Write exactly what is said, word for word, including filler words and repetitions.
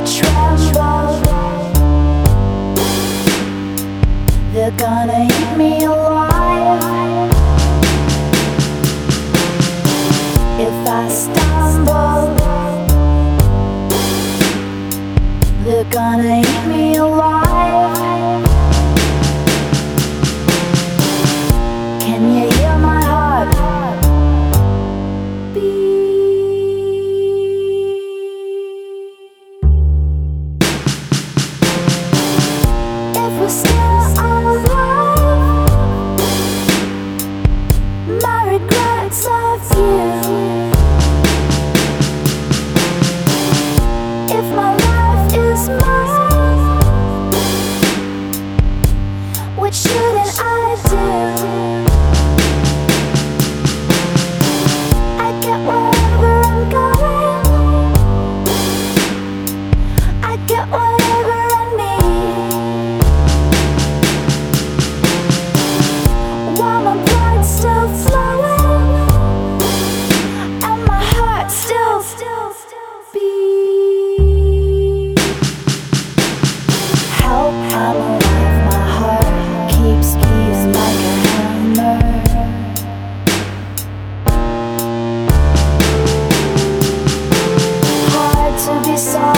tremble. They're gonna eat me alive if I stumble. They're gonna eat me alive. Can you hear my heart beat? If we're still alive, my regrets are few. If my life is mine, what shouldn't I do? I get wherever I'm going, I get whatever I need, while my blood's still flowing and my heart still, still, still beats. Help, I'm alive, my heart keeps beating like a hammer. Hard to be sorry.